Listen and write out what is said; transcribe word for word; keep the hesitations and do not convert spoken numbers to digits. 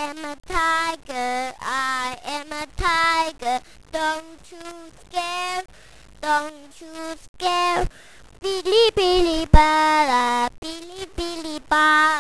am a tiger, I am a tiger. Don't you scare, don't you scare. Billy Billy Bala, Billy Billy Bala.